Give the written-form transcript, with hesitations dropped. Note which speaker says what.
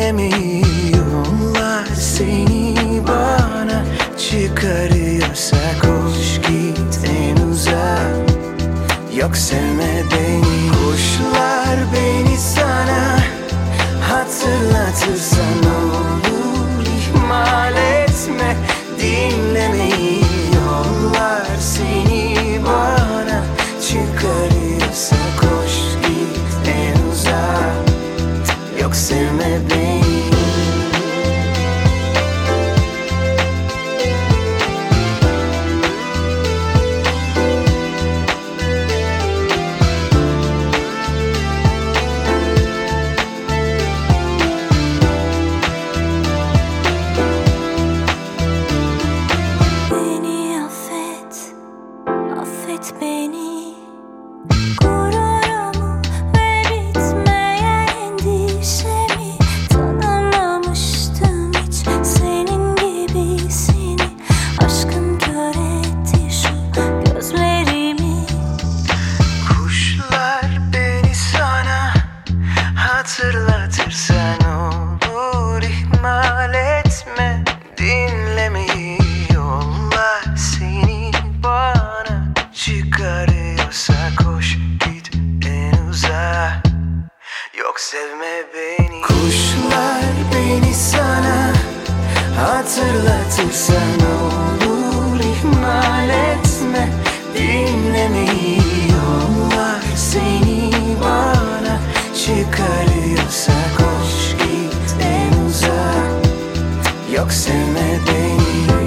Speaker 1: dinlemiyorlar. Seni bana çıkarıyorsa koş git en uzağa. Yok sevme beni. Kuşlar beni sana hatırlatırsa ne olur, ihmal etme. Dinlemiyorlar. Seni bana çıkarıyorsa koş git en uzağa. Yok sevme beni.
Speaker 2: Affet beni, gururumu ve bitmeyen endişemi. Tanımamıştım hiç senin gibisini. Aşkın kör etti şu gözlerimi.
Speaker 1: Kuşlar beni sana hatırlatırsa ne olur, ihmal etme. Dinlemiyorlar. Seni bana çıkarıyorsa koş git en uzağa. Yok sevme beni. Kuşlar beni sana hatırlatırsa ne olur, ihmal etme. Dinlemiyorlar. Seni bana çıkarıyorsa koş git en uzağa. Yok sevme beni.